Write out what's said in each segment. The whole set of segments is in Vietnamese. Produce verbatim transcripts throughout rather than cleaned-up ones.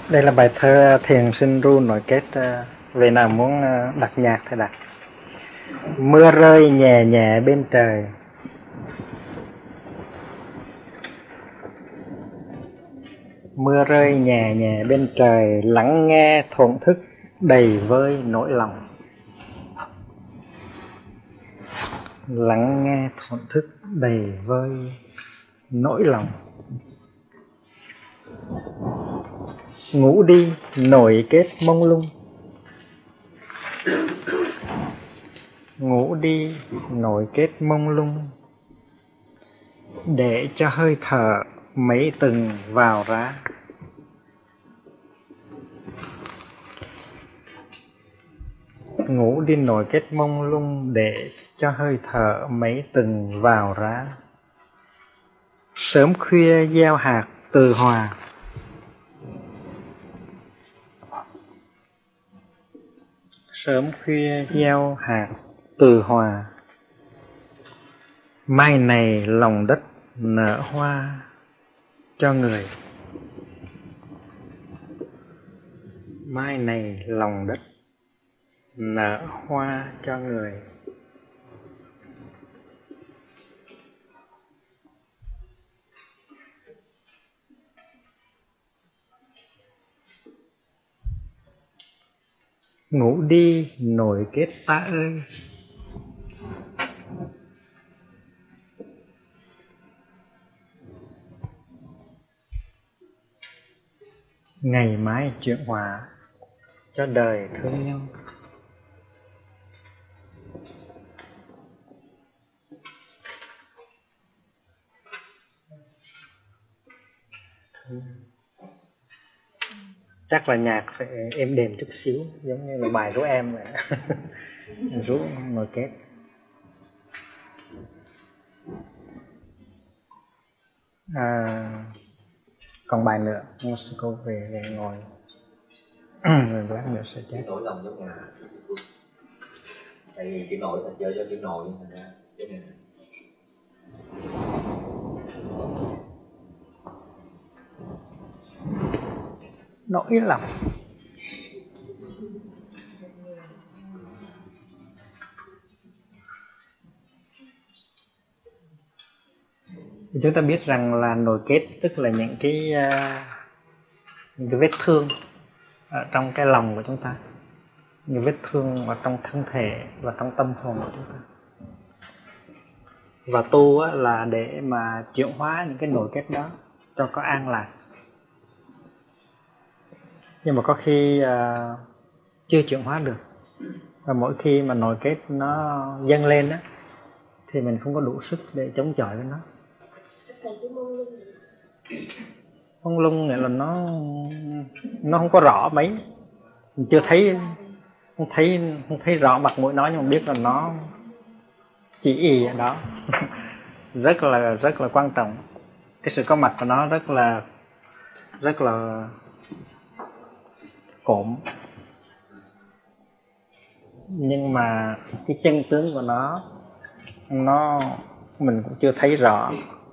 Đây là bài thơ Thiền Sinh Ru nội kết, về nào muốn đặt nhạc thì đặt. Mưa rơi nhẹ nhẹ bên trời, mưa rơi nhẹ nhẹ bên trời, lắng nghe thổn thức đầy vơi nỗi lòng. Lắng nghe thổn thức đầy vơi nỗi lòng. Ngủ đi nổi kết mông lung, ngủ đi nổi kết mông lung, để cho hơi thở mấy từng vào ra. Ngủ đi nổi kết mông lung, để cho hơi thở mấy từng vào ra. Sớm khuya gieo hạt từ hòa, sớm khuya gieo hạt từ hòa. Mai này lòng đất nở hoa cho người, mai này lòng đất nở hoa cho người. Ngủ đi nổi kết ta ơi, ngày mai chuyện hòa cho đời thương nhau. Chắc là nhạc phải êm đềm chút xíu, giống như là bài của em vậy. Rú nồi kết. À, còn bài nữa, Moscow về, về ngồi rồi lát nữa sẽ chết. Nỗi lòng trong nhà. Tại vì chữ nổi là chơi cho chữ nồi thành ra cái này. Nỗi lòng. Thì chúng ta biết rằng là nồi kết tức là những cái uh, những cái vết thương ở trong cái lòng của chúng ta, những vết thương ở trong thân thể và trong tâm hồn của chúng ta. Và tu á, là để mà chuyển hóa những cái nồi kết đó cho có an lạc. Nhưng mà có khi uh, chưa chuyển hóa được, và mỗi khi mà nồi kết nó dâng lên á, thì mình không có đủ sức để chống chọi với nó. Mông lung nghĩa là nó nó không có rõ mấy, mình chưa thấy, không thấy không thấy rõ mặt mũi nó, nhưng mà biết là nó chỉ ì ở đó. rất là rất là quan trọng, cái sự có mặt của nó rất là rất là cộm. Nhưng mà cái chân tướng của nó nó mình cũng chưa thấy rõ.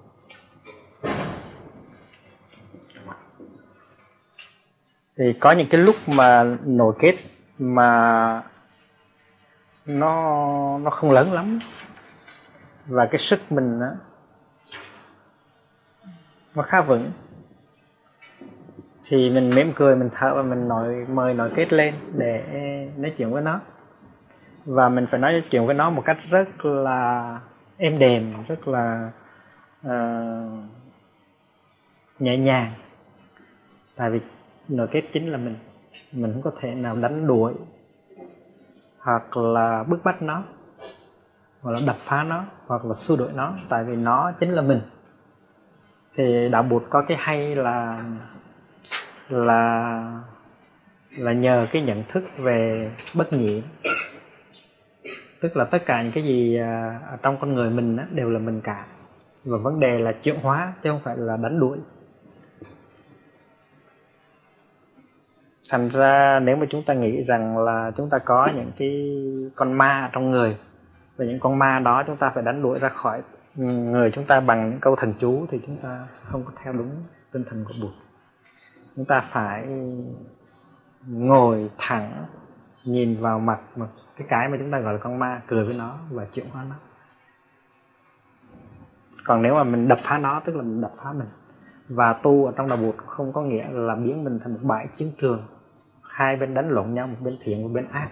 Thì có những cái lúc mà nổi kết mà nó nó không lớn lắm, và cái sức mình đó, nó khá vững, thì mình mỉm cười, mình thở và mình nói, mời nổi kết lên để nói chuyện với nó. Và mình phải nói chuyện với nó một cách rất là êm đềm, rất là uh, nhẹ nhàng. Tại vì nổi kết chính là mình, mình không có thể nào đánh đuổi hoặc là bức bách nó, hoặc là đập phá nó, hoặc là xua đuổi nó, tại vì nó chính là mình. Thì đạo Bụt có cái hay là là là nhờ cái nhận thức về bất nhiễm, tức là tất cả những cái gì ở trong con người mình á, đều là mình cả, và vấn đề là chuyển hóa chứ không phải là đánh đuổi. Thành ra nếu mà chúng ta nghĩ rằng là chúng ta có những cái con ma trong người, và những con ma đó chúng ta phải đánh đuổi ra khỏi người chúng ta bằng những câu thần chú, thì chúng ta không có theo đúng tinh thần của Bụt. chúng ta phải ngồi thẳng, nhìn vào mặt một cái cái mà chúng ta gọi là con ma, cười với nó và chuyển hóa nó. Còn nếu mà mình đập phá nó, tức là mình đập phá mình. Và tu ở trong đạo Bụt không có nghĩa là biến mình thành một bãi chiến trường, hai bên đánh lộn nhau, một bên thiện, một bên ác.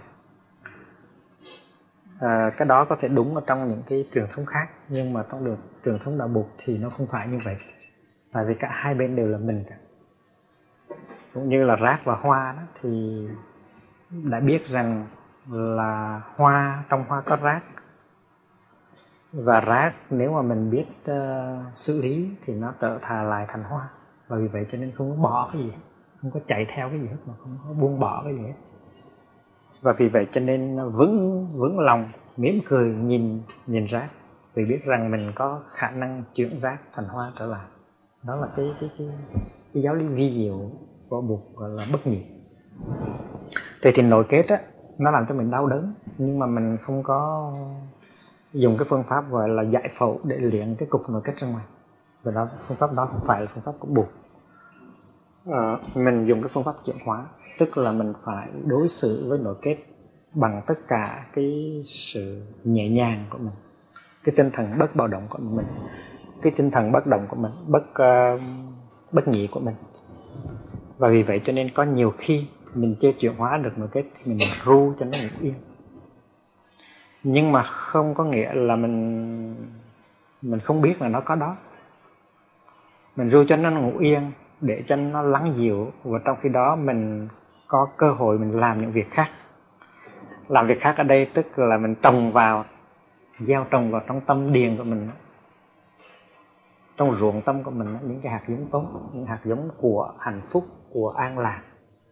À, cái đó có thể đúng ở trong những cái truyền thống khác, nhưng mà trong được truyền thống đạo Bụt thì nó không phải như vậy. Tại vì cả hai bên đều là mình cả. Cũng như là rác và hoa đó, thì đã biết rằng là hoa, trong hoa có rác, và rác nếu mà mình biết uh, xử lý thì nó trở thà lại thành hoa. Và vì vậy cho nên không có bỏ cái gì, không có chạy theo cái gì hết, mà không có buông bỏ cái gì hết. Và vì vậy cho nên vững vững lòng, mỉm cười nhìn nhìn rác, vì biết rằng mình có khả năng chuyển rác thành hoa trở lại. Đó là cái cái cái, cái giáo lý vi diệu của Bụt, gọi là bất nhị. Thì thì nội kết á, nó làm cho mình đau đớn, nhưng mà mình không có dùng cái phương pháp gọi là giải phẫu để luyện cái cục nội kết ra ngoài. Và đó, phương pháp đó không phải là phương pháp của Bụt. À, mình dùng cái phương pháp chuyển hóa, tức là mình phải đối xử với nội kết bằng tất cả cái sự nhẹ nhàng của mình, cái tinh thần bất bạo động của mình, cái tinh thần bất động của mình, bất uh, bất nhị của mình. Và vì vậy cho nên có nhiều khi mình chưa chuyển hóa được nội kết thì mình ru cho nó ngủ yên. Nhưng mà không có nghĩa là mình mình không biết là nó có đó. Mình ru cho nó ngủ yên để cho nó lắng dịu, và trong khi đó mình có cơ hội mình làm những việc khác. Làm việc khác ở đây tức là mình trồng vào, gieo trồng vào trong tâm điền của mình, trong ruộng tâm của mình, những cái hạt giống tốt, những hạt giống của hạnh phúc, của an lạc.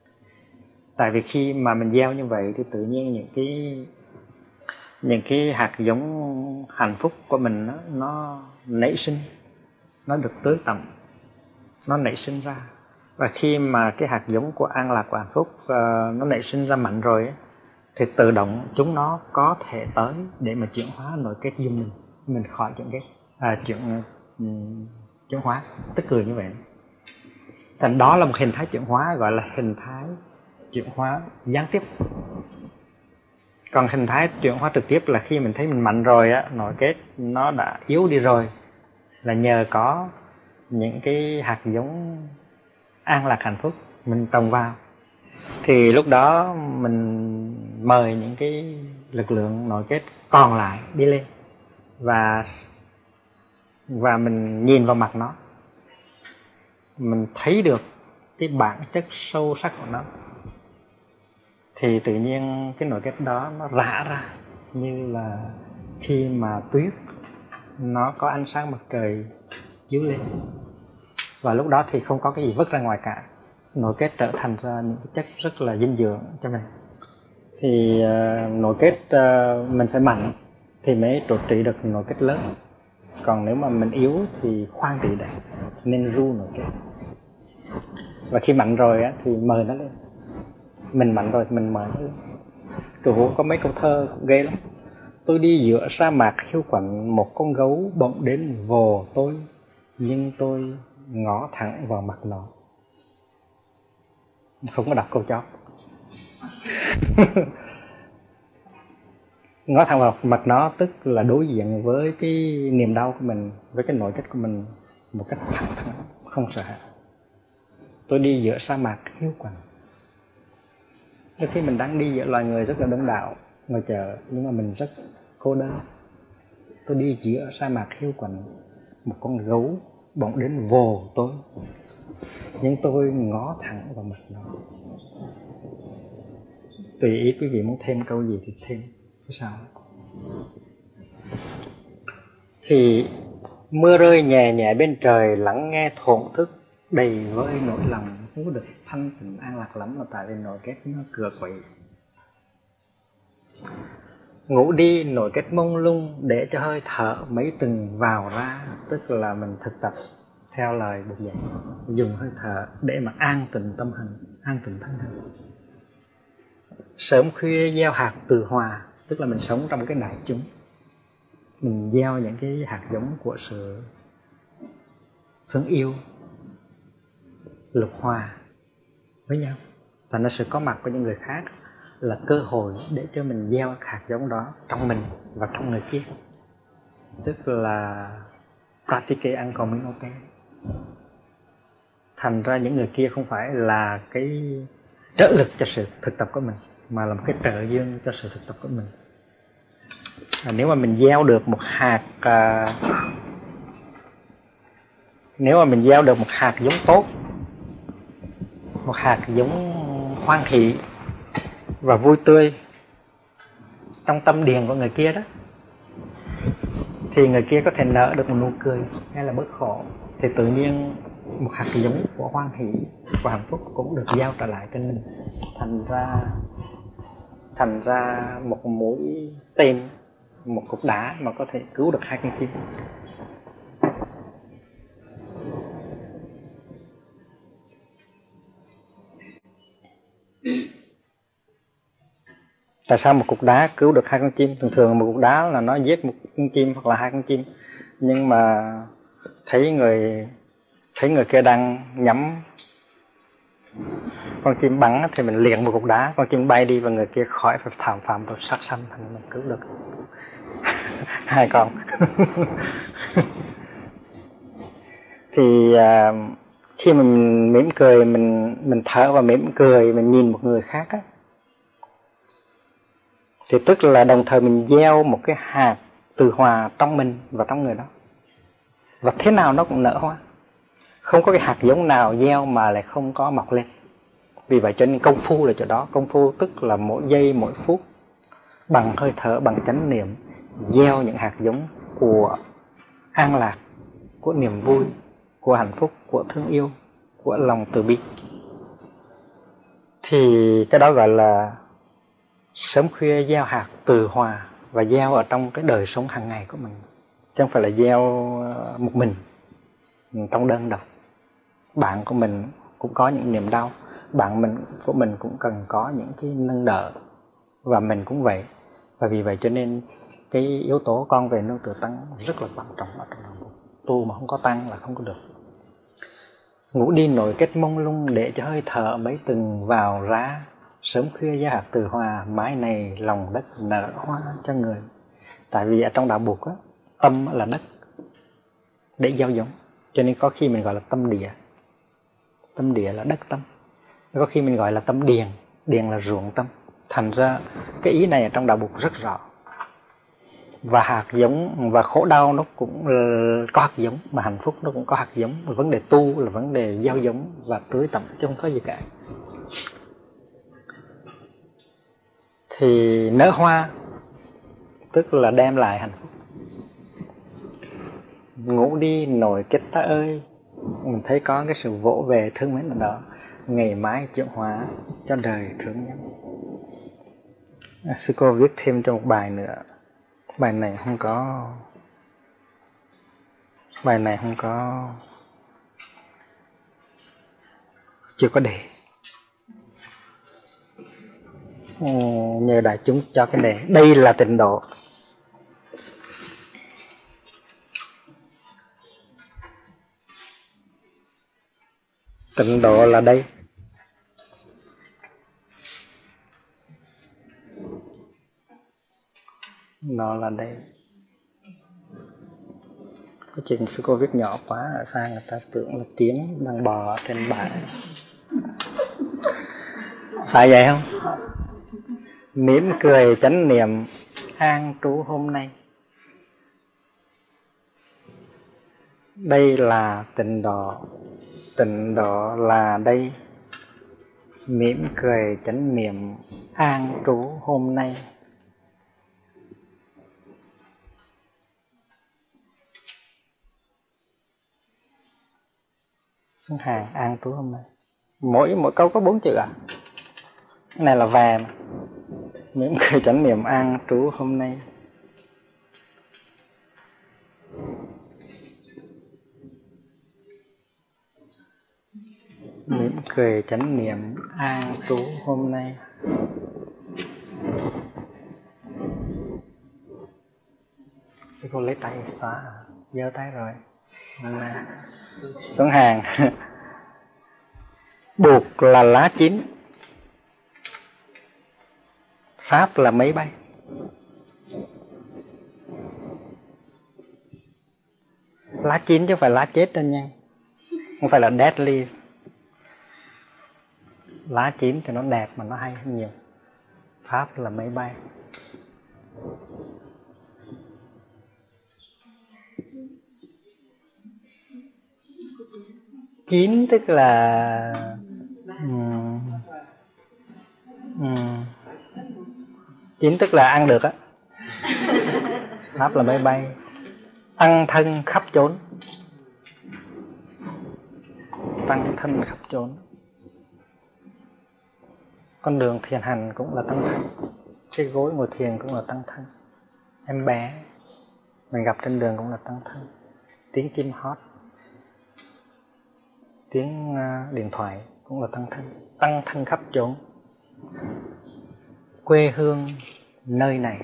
Tại vì khi mà mình gieo như vậy thì tự nhiên những cái những cái hạt giống hạnh phúc của mình nó, nó nảy sinh, nó được tưới tẩm, nó nảy sinh ra. Và khi mà cái hạt giống của an lạc, của hạnh phúc uh, nó nảy sinh ra mạnh rồi ấy, thì tự động chúng nó có thể tới để mà chuyển hóa nội kết giúp mình mình khỏi chuyển kết à, chuyển um, chuyển hóa, tức cười như vậy. Thành đó là một hình thái chuyển hóa, gọi là hình thái chuyển hóa gián tiếp. Còn hình thái chuyển hóa trực tiếp là khi mình thấy mình mạnh rồi á, nội kết nó đã yếu đi rồi, là nhờ có những cái hạt giống an lạc hạnh phúc mình trồng vào, thì lúc đó mình mời những cái lực lượng nội kết còn lại đi lên, và và mình nhìn vào mặt nó, mình thấy được cái bản chất sâu sắc của nó, thì tự nhiên cái nội kết đó nó rã ra như là khi mà tuyết nó có ánh sáng mặt trời chiếu lên. Và lúc đó thì không có cái gì vứt ra ngoài cả, nội kết trở thành ra những cái chất rất là dinh dưỡng cho mình. Thì uh, nội kết uh, mình phải mạnh thì mới trụ trị được nội kết lớn. Còn nếu mà mình yếu thì khoan trị đấy, nên ru nội kết. Và khi mạnh rồi á, thì mời nó lên. Mình mạnh rồi thì mình mời nó lên. Cửu Hữu có mấy câu thơ cũng ghê lắm. Tôi đi giữa sa mạc hiu quạnh, một con gấu bỗng đến vồ tôi, nhưng tôi ngó thẳng vào mặt nó. Không có đọc câu chót. Ngó thẳng vào mặt nó tức là đối diện với cái niềm đau của mình, với cái nội kết của mình một cách thẳng thắn, không sợ hãi. Tôi đi giữa sa mạc hiu quạnh. Đôi khi mình đang đi giữa loài người rất là đông đảo ngoài chợ, nhưng mà mình rất cô đơn. Tôi đi giữa sa mạc hiu quạnh, một con gấu bỗng đến vồ tôi, nhưng tôi ngó thẳng vào mặt nó. Tùy ý quý vị muốn thêm câu gì thì thêm, chứ sao. Thì mưa rơi nhẹ nhẹ bên trời, lắng nghe thổn thức đầy vơi nỗi lòng. Không có được thanh tịnh an lạc lắm, là tại vì nội kết nó cựa quậy. Ngủ đi nội kết mông lung, để cho hơi thở mấy từng vào ra. Tức là mình thực tập theo lời Bụt dạy, dùng hơi thở để mà an tịnh tâm hành, an tịnh thân hành. Sớm khuya gieo hạt từ hòa, tức là mình sống trong cái đại chúng, mình gieo những cái hạt giống của sự thương yêu, lục hòa, với nhau, và nó sẽ có mặt của những người khác là cơ hội để cho mình gieo hạt giống đó trong mình và trong người kia, tức là pratique ancominute. Thành ra những người kia không phải là cái trợ lực cho sự thực tập của mình, mà là một cái trợ duyên cho sự thực tập của mình. À, nếu mà mình gieo được một hạt à, nếu mà mình gieo được một hạt giống tốt, một hạt giống hoan hỷ và vui tươi trong tâm điền của người kia đó, thì người kia có thể nở được một nụ cười hay là bớt khổ, thì tự nhiên một hạt giống của hoan hỷ và hạnh phúc cũng được giao trở lại trên mình. Thành ra thành ra một mũi tên, một cục đá mà có thể cứu được hai con chim. Tại sao một cục đá cứu được hai con chim? Thường thường một cục đá là nó giết một con chim hoặc là hai con chim, nhưng mà thấy người thấy người kia đang nhắm con chim bắn thì mình liền một cục đá, con chim bay đi và người kia khỏi phải thảm phạm và sát sanh, thành mình cứu được hai con. Thì à, khi mình mỉm cười, mình mình thở và mỉm cười, mình nhìn một người khác á, thì tức là đồng thời mình gieo một cái hạt từ hòa trong mình và trong người đó, và thế nào nó cũng nở hoa. Không có cái hạt giống nào gieo mà lại không có mọc lên. Vì vậy cho nên công phu là chỗ đó. Công phu tức là mỗi giây mỗi phút, bằng hơi thở, bằng chánh niệm, gieo những hạt giống của an lạc, của niềm vui, của hạnh phúc, của thương yêu, của lòng từ bi. Thì cái đó gọi là sớm khuya gieo hạt từ hòa, và gieo ở trong cái đời sống hàng ngày của mình, chứ không phải là gieo một mình trong đơn độc. Bạn của mình cũng có những niềm đau, bạn mình của mình cũng cần có những cái nâng đỡ, và mình cũng vậy. Và vì vậy cho nên cái yếu tố con về nương tựa tăng rất là quan trọng ở trong đạo Phật. Tu mà không có tăng là không có được. Ngủ đi nổi kết mông lung, để cho hơi thở mấy từng vào ra, sớm khuya gieo hạt từ hòa, mái này lòng đất nở hoa cho người. Tại vì ở trong đạo Phật á, tâm là đất để gieo giống, cho nên có khi mình gọi là tâm địa. Tâm địa là đất tâm. Có khi mình gọi là tâm điền, điền là ruộng tâm. Thành ra cái ý này ở trong đạo Phật rất rõ. Và hạt giống và khổ đau nó cũng có hạt giống, mà hạnh phúc nó cũng có hạt giống. Vấn đề tu là vấn đề gieo giống và tưới tẩm, chứ không có gì cả. Thì nở hoa tức là đem lại hạnh phúc. Ngủ đi nổi kết ta ơi, mình thấy có cái sự vỗ về thương mến ở đó. Ngày mai chuyển hóa cho đời thương nhân. Sư cô viết thêm cho một bài nữa. Bài này không có Bài này không có Chưa có đề. Nhờ đại chúng cho cái đề. Đây là tịnh độ. Tịnh độ là đây. Nó là đây. Cái chuyện sư cô viết nhỏ quá, ở xa người ta tưởng là tiếng đang bò trên bãi. Phải vậy không? Mỉm cười chánh niệm an trú hôm nay. Đây là tịnh độ. Tịnh độ là đây. Mỉm cười chánh niệm an trú hôm nay. Xuống hàng an trú hôm nay. Mỗi mỗi câu có bốn chữ à? Cái này là về mà. Mỉm cười chánh niệm an trú hôm nay. Mỉm cười chánh niệm an trú hôm nay. Sư cô lấy tay xóa à? Giơ tay rồi. Xuống hàng. buộc là lá chín, pháp là máy bay. Lá chín chứ không phải lá chết đâu nha, không phải là deadly. Lá chín thì nó đẹp mà nó hay hơn nhiều. Pháp là máy bay. Chín tức là um, um, chín tức là ăn được á. Pháp là máy bay. Tăng thân khắp chốn. Tăng thân khắp chốn. Con đường thiền hành cũng là tăng thân. Cái gối ngồi thiền cũng là tăng thân. Em bé mình gặp trên đường cũng là tăng thân. Tiếng chim hót, tiếng điện thoại cũng là tăng thân. Tăng thân khắp chốn. Quê hương nơi này.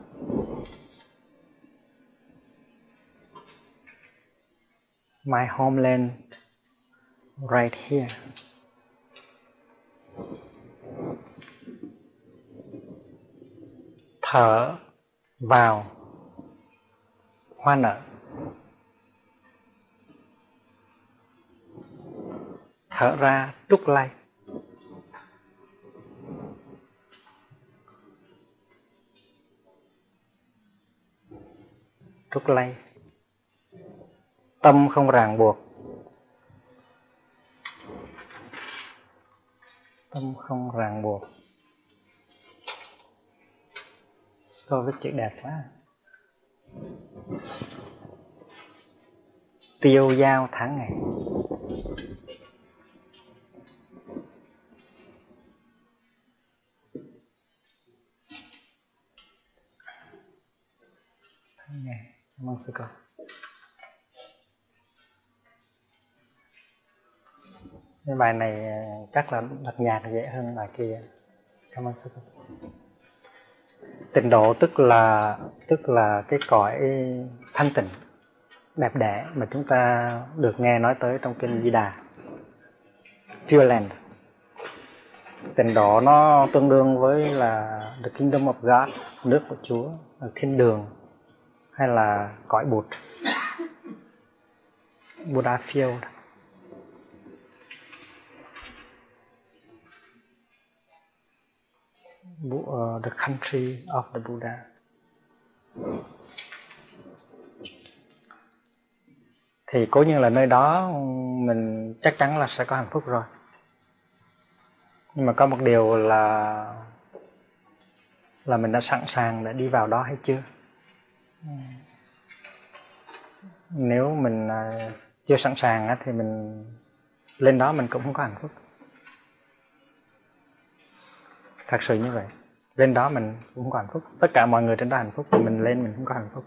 My homeland right here. Thở vào hoa nở. Thở ra trúc lay. Trúc lay. Tâm không ràng buộc. Tâm không ràng buộc. Câu viết chữ đẹp quá. Tiêu dao tháng ngày. Tháng ngày. Cảm ơn sư cô. Cái bài này chắc là đặt nhạc dễ hơn bài kia. Cảm ơn sư cô. Tịnh độ tức là tức là cái cõi thanh tịnh đẹp đẽ mà chúng ta được nghe nói tới trong kinh Di Đà. Pure Land. Tịnh độ nó tương đương với là the kingdom of God, nước của Chúa, thiên đường hay là cõi Bụt, Buddha field. Uh, the country of the Buddha. Thì cố nhiên là nơi đó mình chắc chắn là sẽ có hạnh phúc rồi. Nhưng mà có một điều là là mình đã sẵn sàng để đi vào đó hay chưa. Nếu mình chưa sẵn sàng thì mình lên đó mình cũng không có hạnh phúc. Thật sự như vậy. Lên đó mình cũng không có hạnh phúc. Tất cả mọi người trên đó hạnh phúc, mình lên mình không có hạnh phúc.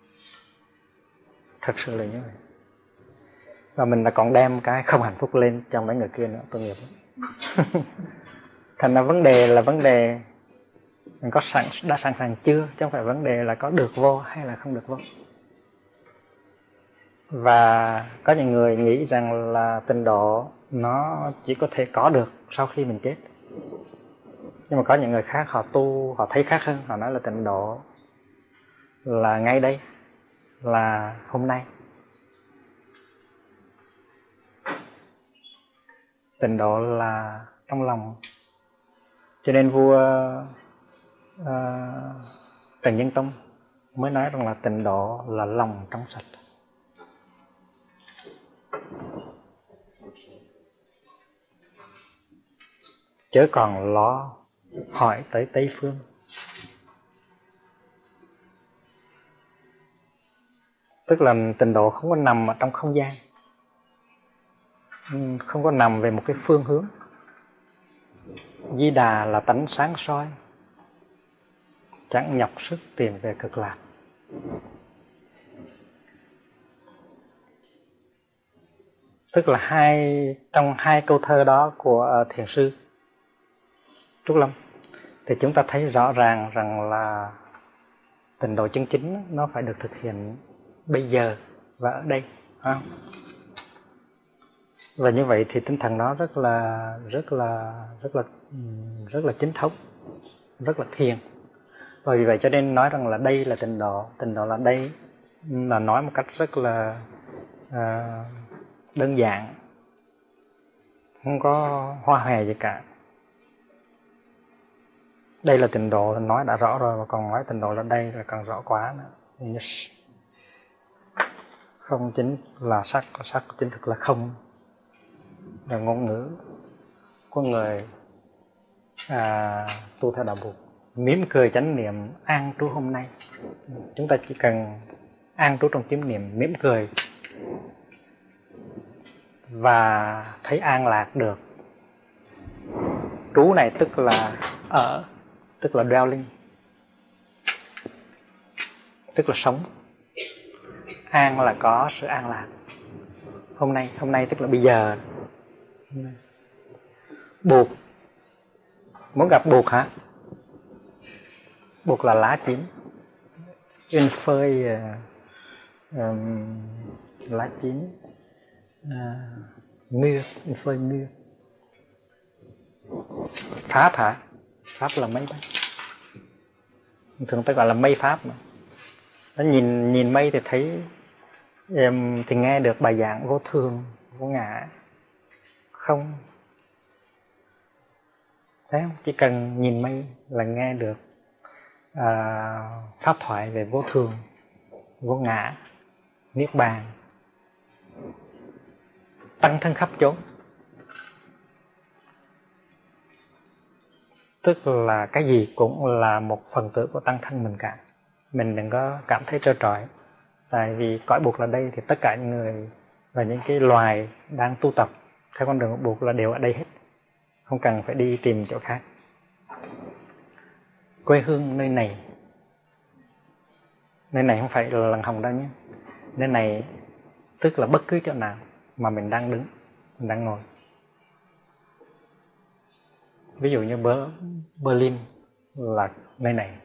Thật sự là như vậy. Và mình là còn đem cái không hạnh phúc lên cho mấy người kia nữa, tội nghiệp. Thành ra vấn đề là vấn đề mình có sẵn, đã sẵn sàng chưa, chứ không phải vấn đề là có được vô hay là không được vô. Và có những người nghĩ rằng là tịnh độ nó chỉ có thể có được sau khi mình chết. Nhưng mà có những người khác họ tu, họ thấy khác hơn, họ nói là tịnh độ là ngay đây, là hôm nay. Tịnh độ là trong lòng. Cho nên vua uh, Trần Nhân Tông mới nói rằng là tịnh độ là lòng trong sạch. Chớ còn lo hỏi tới Tây Phương. Tức là tịnh độ không có nằm ở trong không gian, không có nằm về một cái phương hướng. Di Đà là tánh sáng soi, chẳng nhọc sức tìm về cực lạc. Tức là hai trong hai câu thơ đó của thiền sư Trúc Lâm thì chúng ta thấy rõ ràng rằng là tịnh độ chân chính nó phải được thực hiện bây giờ và ở đây, phải không? Và như vậy thì tinh thần đó rất là rất là rất là rất là chính thống, rất là thiền. Và vì vậy cho nên nói rằng là đây là tịnh độ, tịnh độ là đây, là nói một cách rất là uh, đơn giản, không có hoa hòe gì cả. Đây là tịnh độ nói đã rõ rồi, mà còn nói tịnh độ là đây là càng rõ quá nữa. Yes. Không chính là sắc, sắc chính thực là không. Là ngôn ngữ của người à, tu theo đạo Phật. Mỉm cười chánh niệm an trú hôm nay. Chúng ta chỉ cần an trú trong chánh niệm, mỉm cười và thấy an lạc được. Trú này tức là ở, tức là dwelling, tức là sống. An là có sự an lạc. Hôm nay, hôm nay tức là bây giờ. Buộc, muốn gặp buộc hả? Buộc là lá chín, une feuille uh, um, lá chín, uh, mûr, une feuille mûr. Pháp hả? Pháp là mây đó. Thường ta gọi là mây pháp mà. Nó nhìn nhìn mây thì thấy um, thì nghe được bài giảng vô thường, vô ngã, không. Thấy không? Chỉ cần nhìn mây là nghe được à, pháp thoại về vô thường, vô ngã, niết bàn, tăng thân khắp chốn. Tức là cái gì cũng là một phần tử của tăng thân mình cả. Mình đừng có cảm thấy trơ trọi. Tại vì cõi Bụt là đây thì tất cả những người và những cái loài đang tu tập theo con đường của Bụt là đều ở đây hết. Không cần phải đi tìm chỗ khác. Quê hương nơi này, nơi này không phải là Làng Hồng đâu nhé. Nơi này tức là bất cứ chỗ nào mà mình đang đứng, mình đang ngồi. Ví dụ như Berlin là nơi này.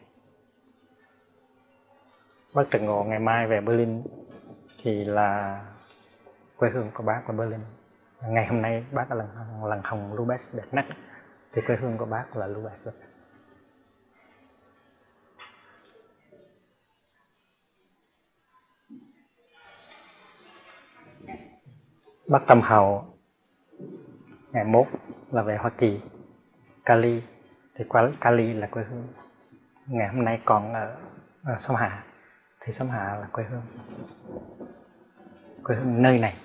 Bác Trần Ngộ ngày mai về Berlin thì là quê hương của bác là Berlin. Ngày hôm nay bác ở Làng, Làng Hồng Lübeck đẹp nhất thì quê hương của bác là Lübeck. Bác Tâm Hậu ngày mốt là về Hoa Kỳ, Cali thì Cali là quê hương. Ngày hôm nay còn ở, ở Sông Hạ thì Sông Hạ là quê hương, quê hương nơi này.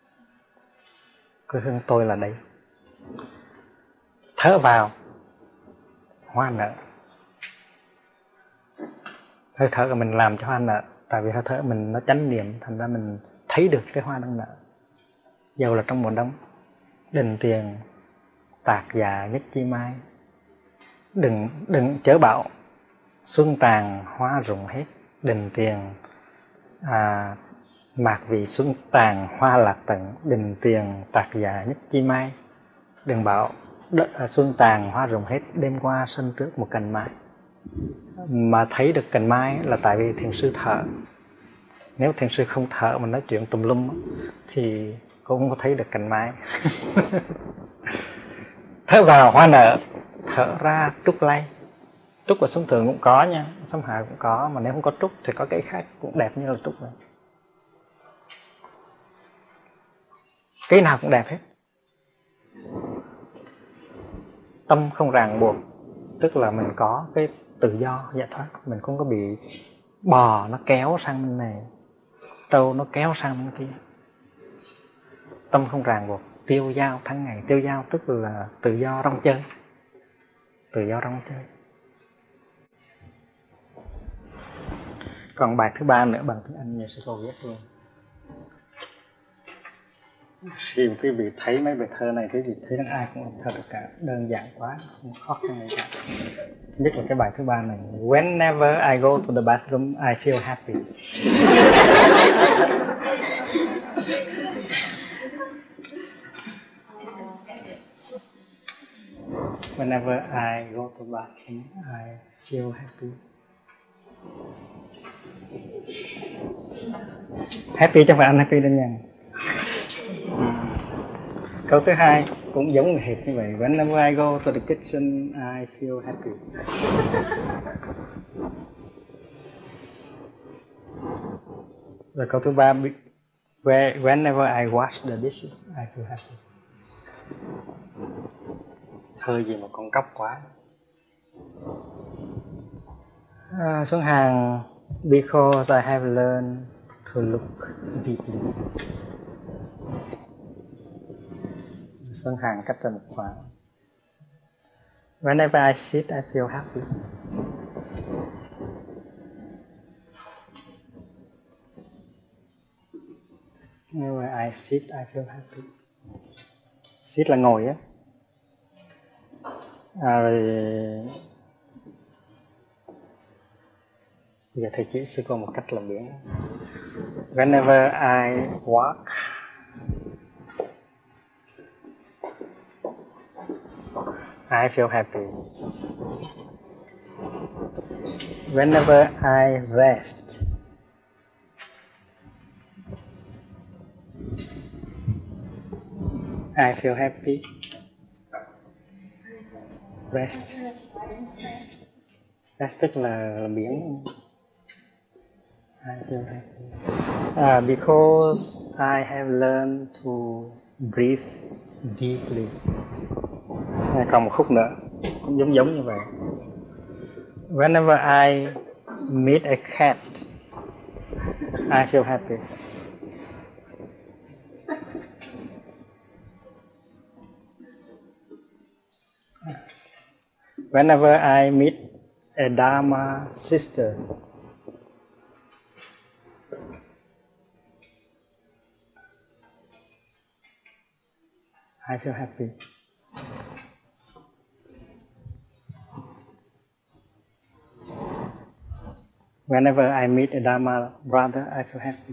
Quê hương tôi là đây. Thở vào hoa nở. Hơi thở của mình làm cho hoa nở. Tại vì hơi thở mình nó chánh niệm, thành ra mình thấy được cái hoa đang nở. Dầu là trong mùa đông, đình tiền tạc già nhất chi mai. Đừng đừng chớ bảo xuân tàn hoa rụng hết. Đình tiền à, mạc vì xuân tàn hoa lạc tận. Đình tiền tạc già nhất chi mai. Đừng bảo đợi, xuân tàn hoa rụng hết, đêm qua sân trước một cành mai. Mà thấy được cành mai là tại vì thiền sư thở. Nếu thiền sư không thở mà nói chuyện tùm lum thì cũng không có thấy được cành mai. Thở vào hoa nở, thở ra trúc lay. Trúc ở sông Thường cũng có nha, sông Hạ cũng có. Mà nếu không có trúc thì có cái khác cũng đẹp như là trúc này. Cái nào cũng đẹp hết. Tâm không ràng buộc, tức là mình có cái tự do giải thoát. Mình không có bị bò nó kéo sang bên này, trâu nó kéo sang bên kia. Tâm không ràng buộc, tiêu dao tháng ngày. Tiêu dao tức là tự do rong chơi. Tự do rong chơi. Còn bài thứ ba nữa bằng tiếng Anh nhiều sư cô viết luôn. Khi quý vị thấy mấy bài thơ này, quý vị thấy rằng ai cũng thơ được cả. Đơn giản quá, không khó khăn gì cả. Nhất là cái bài thứ ba này. Whenever I go to the bathroom, I feel happy. Whenever I go to the bathroom, I feel happy. Happy chẳng phải anh happy đâu nha. Câu thứ hai cũng giống hệt như vậy. Whenever I go to the kitchen, I feel happy. Rồi câu thứ ba, whenever I wash the dishes, I feel happy. Thơ gì mà con cóc quá. À, xuống hàng because I have learned to look deeply. Xuống hàng cách ra một khoảng. Whenever I sit, I feel happy. Whenever I sit, I feel happy. Sit là ngồi á. À, rồi giờ thầy chỉ sư có một cách làm biển. Whenever I walk, I feel happy. Whenever I rest, I feel happy. Rest. Rest tức là làm biển. I feel happy. Uh, because I have learned to breathe deeply. À, còn một khúc nữa cũng giống giống như vậy. Whenever I meet a cat, I feel happy. Whenever I meet a Dharma sister, I feel happy. Whenever I meet a Dharma brother, I feel happy.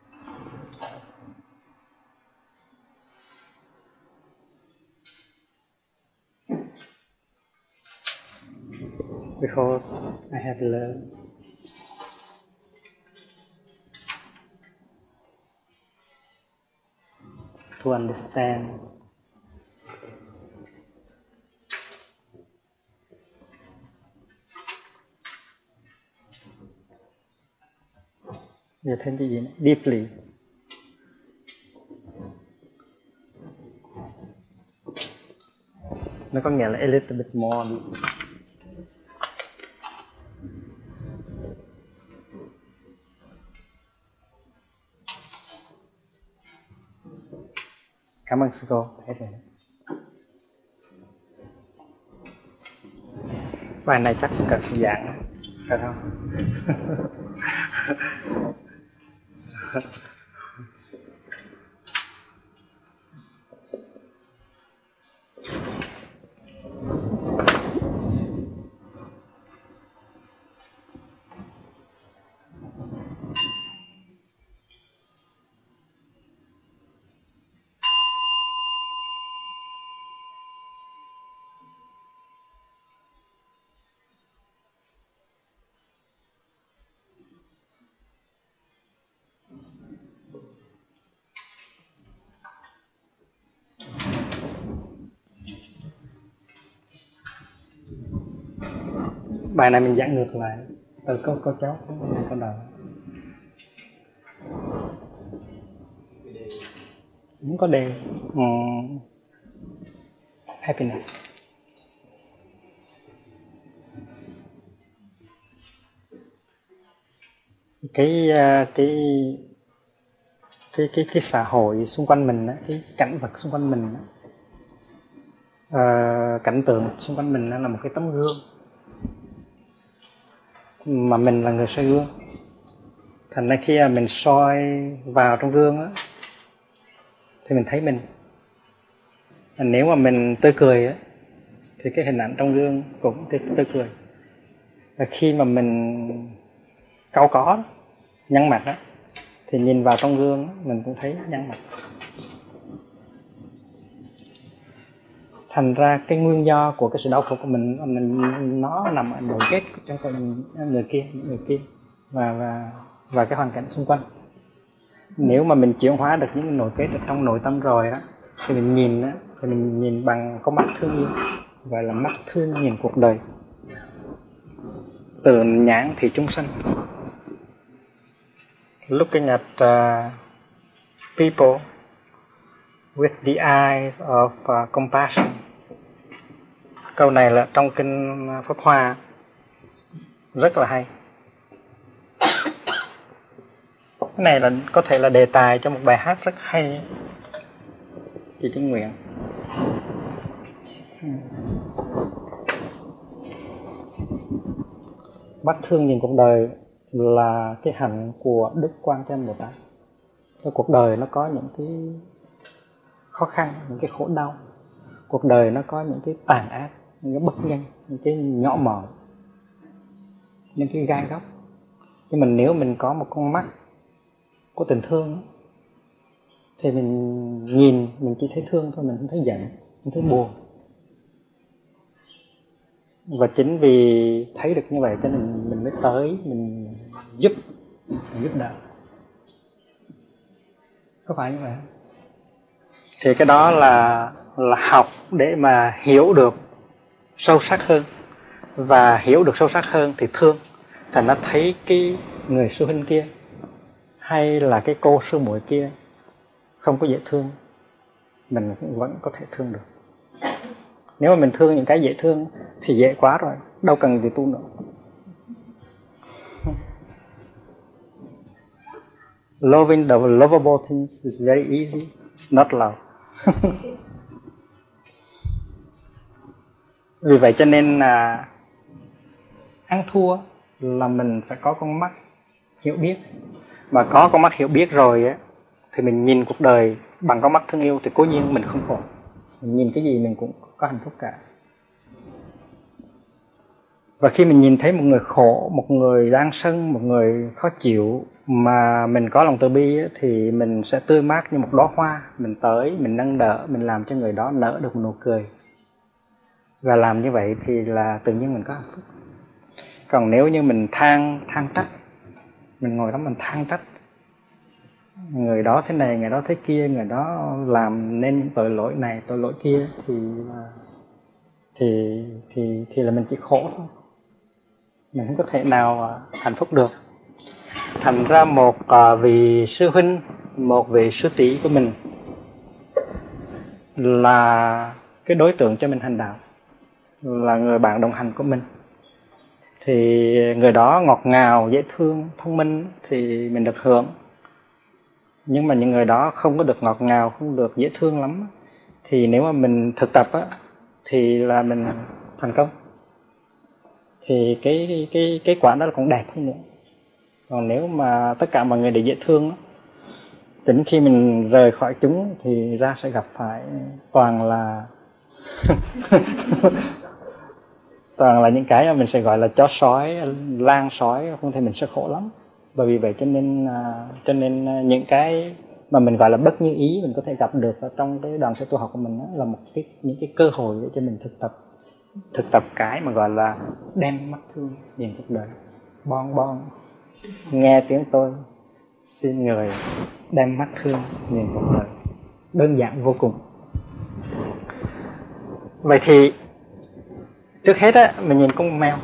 Because I have learned to understand giờ thêm cái gì nữa? Deeply. Nó có nghĩa là a little bit more. Cảm ơn sư cô. Hết rồi. Bài này chắc cần dạng, cần không? Bài này mình giảng ngược lại từ câu câu chót đến câu đầu. Không có đề. Um, happiness. Cái cái cái cái cái xã hội xung quanh mình đó, cái cảnh vật xung quanh mình đó, uh, cảnh tượng xung quanh mình đó là một cái tấm gương mà mình là người soi gương. Thành ra khi mình soi vào trong gương á thì mình thấy mình. Nếu mà mình tươi cười á thì cái hình ảnh trong gương cũng tươi cười. Và khi mà mình cau có nhăn mặt á thì nhìn vào trong gương á, mình cũng thấy nhăn mặt. Thành ra cái nguyên do của cái sự đau khổ của mình, mình nó nằm ở nội kết trong con người kia, người kia và và và cái hoàn cảnh xung quanh. Nếu mà mình chuyển hóa được những nội kết ở trong nội tâm rồi đó thì mình nhìn á, thì mình nhìn bằng con mắt thương yêu, gọi là mắt thương nhìn cuộc đời. Từ nhãn thì chúng sanh. Looking at uh, people with the eyes of uh, compassion. Câu này là trong kinh Pháp Hoa, rất là hay. Cái này là có thể là đề tài cho một bài hát rất hay. Chị Chính Nguyện. Mắt thương nhìn cuộc đời là cái hạnh của Đức Quan Thế Âm Bồ Tát. Cái cuộc đời nó có những cái khó khăn, những cái khổ đau. Cuộc đời nó có những cái tàn ác, những cái bất nhân, những cái nhỏ mọn, những cái gai góc. Nhưng mà nếu mình có một con mắt của tình thương thì mình nhìn, mình chỉ thấy thương thôi, mình không thấy giận, không thấy buồn. Và chính vì thấy được như vậy cho nên mình mới tới, mình giúp, mình giúp đỡ. Có phải như vậy không? Thì cái đó là, là học để mà hiểu được sâu sắc hơn. Và hiểu được sâu sắc hơn thì thương. Thành nó thấy cái người sư huynh kia hay là cái cô sư muội kia không có dễ thương, mình vẫn có thể thương được. Nếu mà mình thương những cái dễ thương thì dễ quá rồi, đâu cần gì tu nữa. Loving the lovable things is very easy. It's not love. Vì vậy cho nên là ăn thua là mình phải có con mắt hiểu biết. Mà có con mắt hiểu biết rồi á, thì mình nhìn cuộc đời bằng con mắt thương yêu thì cố nhiên mình không khổ. Mình nhìn cái gì mình cũng có hạnh phúc cả. Và khi mình nhìn thấy một người khổ, một người đang sân, một người khó chịu mà mình có lòng từ bi ấy, thì mình sẽ tươi mát như một đóa hoa. Mình tới, mình nâng đỡ, mình làm cho người đó nở được một nụ cười. Và làm như vậy thì là tự nhiên mình có hạnh phúc. Còn nếu như mình than, than trách, mình ngồi đó mình than trách, người đó thế này, người đó thế kia, người đó làm nên những tội lỗi này, tội lỗi kia, thì thì thì thì là mình chỉ khổ thôi. Mình không có thể nào hạnh phúc được. Thành ra một uh, vị sư huynh, một vị sư tỷ của mình là cái đối tượng cho mình hành đạo, là người bạn đồng hành của mình. Thì người đó ngọt ngào, dễ thương, thông minh thì mình được hưởng. Nhưng mà những người đó không có được ngọt ngào, không được dễ thương lắm, thì nếu mà mình thực tập á, thì là mình thành công. Thì cái cái cái quả đó là còn đẹp hơn nữa. Còn nếu mà tất cả mọi người đều dễ thương á, đến khi mình rời khỏi chúng thì ra sẽ gặp phải toàn là toàn là những cái mà mình sẽ gọi là chó sói, lang sói, không thì mình sẽ khổ lắm. Và vì vậy cho nên cho nên những cái mà mình gọi là bất như ý mình có thể gặp được ở trong cái đoàn sẽ tu học của mình đó, là một cái những cái cơ hội để cho mình thực tập thực tập cái mà gọi là đem mắt thương nhìn cuộc đời. Bon bon nghe tiếng tôi, xin người đem mắt thương nhìn cuộc đời. Đơn giản vô cùng. Vậy thì trước hết á, mình nhìn con mèo.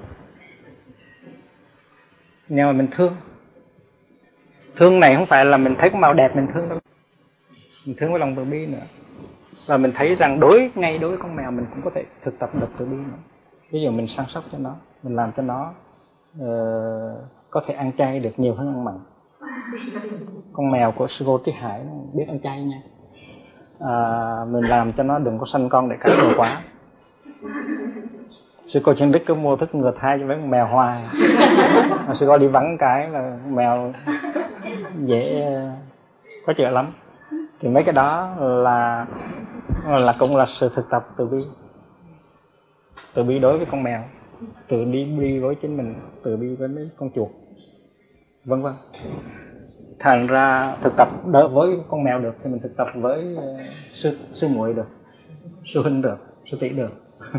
Nhưng mà mình thương. Thương này không phải là mình thấy con mèo đẹp mình thương đâu. Mình thương với lòng từ bi nữa. Và mình thấy rằng đối ngay đối với con mèo mình cũng có thể thực tập được từ bi nữa. Ví dụ mình săn sóc cho nó, mình làm cho nó uh, có thể ăn chay được nhiều hơn ăn mặn. Con mèo của sư cô Trí Hải biết ăn chay nha. À, mình làm cho nó đừng có sanh con để cắn nhiều quá. Sư cô Trần Đức cứ mua thức ngừa thai cho mấy con mèo hoài. Mà sư cô đi vắng cái là mèo dễ có chuyện lắm. Thì mấy cái đó là là cũng là sự thực tập từ bi. Từ bi đối với con mèo, từ bi bi với chính mình, từ bi với mấy con chuột, vân vân. Thành ra thực tập đỡ với con mèo được thì mình thực tập với uh, sư sư muội được, sư huynh được, sư tỷ được.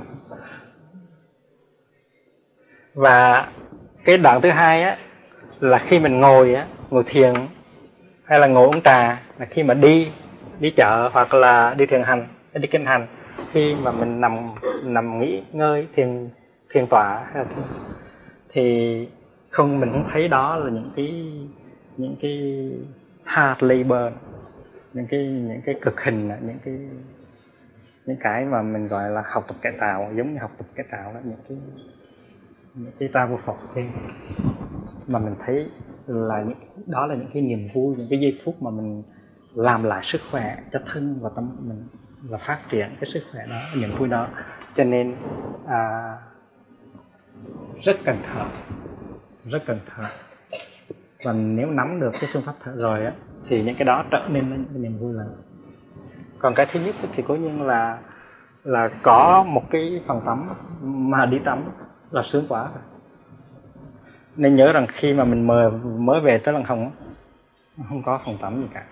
Và cái đoạn thứ hai á là khi mình ngồi á, ngồi thiền hay là ngồi uống trà, là khi mà đi đi chợ hoặc là đi thiền hành, đi kinh hành, khi mà mình nằm nằm nghỉ ngơi thiền thiền tọa thì không, mình không thấy đó là những cái những cái hard labor, những cái những cái cực hình, những cái những cái mà mình gọi là học tập cải tạo, giống như học tập cải tạo đó, những cái những cái travel force mà mình thấy là những đó là những cái niềm vui, những cái giây phút mà mình làm lại sức khỏe cho thân và tâm mình, và phát triển cái sức khỏe đó, niềm vui đó. Cho nên à, rất cần thở, rất cần thở. Và nếu nắm được cái phương pháp thở rồi á, thì những cái đó trở nên những niềm vui lần. Còn cái thứ nhất thì cố nhiên là là có một cái phòng tắm mà đi tắm là sướng quá rồi. Nên nhớ rằng khi mà mình mới, mới về tới Lăng Hồng không có phòng tắm gì cả.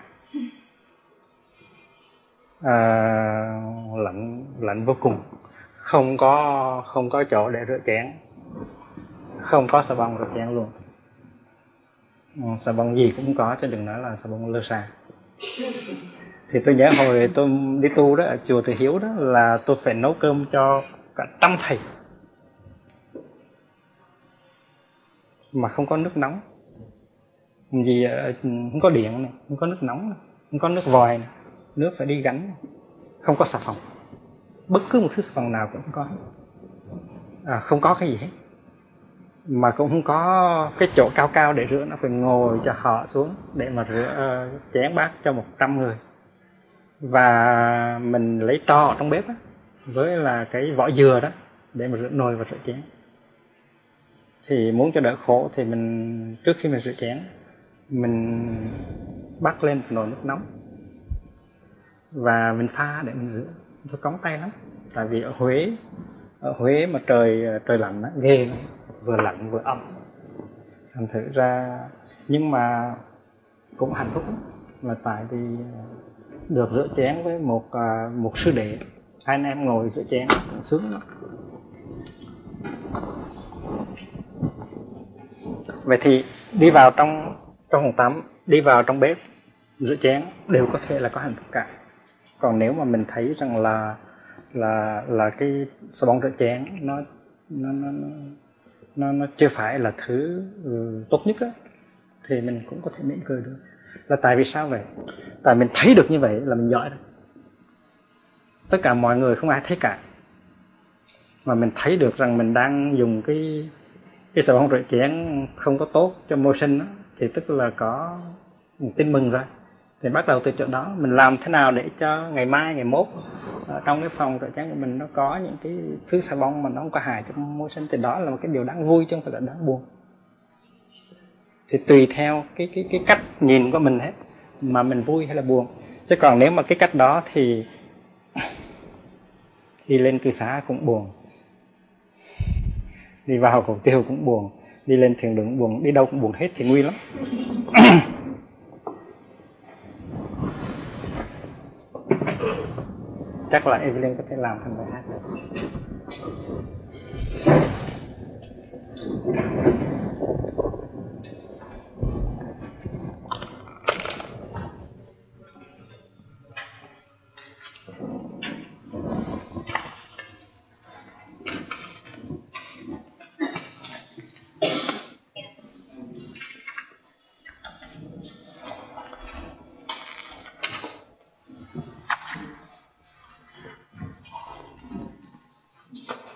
À, lạnh lạnh vô cùng, không có không có chỗ để rửa chén, không có xà bông rửa chén luôn. Xà bông gì cũng không có, chứ đừng nói là xà bông lơ xà. Thì tôi nhớ hồi tôi đi tu đó ở chùa Từ Hiếu đó, là tôi phải nấu cơm cho cả trăm thầy mà không có nước nóng gì, không có điện này, không có nước nóng này, không có nước vòi này, nước phải đi gánh, không có xà phòng, bất cứ một thứ xà phòng nào cũng không có, à, không có cái gì hết, mà cũng không có cái chỗ cao cao để rửa, nó phải ngồi cho họ xuống để mà rửa uh, chén bát cho một trăm người. Và mình lấy tro ở trong bếp á, với là cái vỏ dừa đó để mà rửa nồi và rửa chén. Thì muốn cho đỡ khổ thì mình, trước khi mình rửa chén, mình bắt lên một nồi nước nóng và mình pha để mình rửa. Tôi cóng tay lắm, tại vì ở Huế ở Huế mà trời trời lạnh á, ghê lắm, vừa lạnh vừa ấm. Thành thử ra, nhưng mà cũng hạnh phúc lắm, là tại vì được rửa chén với một một sư đệ, hai anh em ngồi rửa chén cũng sướng lắm. Vậy thì đi vào trong trong phòng tắm, đi vào trong bếp rửa chén đều có thể là có hạnh phúc cả. Còn nếu mà mình thấy rằng là là là cái xà bông rửa chén nó nó nó nó, nó chưa phải là thứ uh, tốt nhất á, thì mình cũng có thể mỉm cười được. Là tại vì sao vậy? Tại mình thấy được như vậy là mình giỏi rồi. Tất cả mọi người không ai thấy cả, mà mình thấy được rằng mình đang dùng cái cái xà bông rửa chén không có tốt cho môi sinh đó, thì tức là có một tin mừng rồi. Thì bắt đầu từ chỗ đó mình làm thế nào để cho ngày mai, ngày mốt ở trong cái phòng rửa chén của mình nó có những cái thứ xà bông mà nó không có hại cho môi sinh, thì đó là một cái điều đáng vui chứ không phải là đáng buồn. Thì tùy theo cái cái cái cách nhìn của mình hết mà mình vui hay là buồn. Chứ còn nếu mà cái cách đó thì đi lên cư xá cũng buồn, đi vào cầu tiêu cũng buồn, đi lên thiền đường cũng buồn, đi đâu cũng buồn hết thì nguy lắm. Chắc là Evelyn có thể làm thành bài hát được.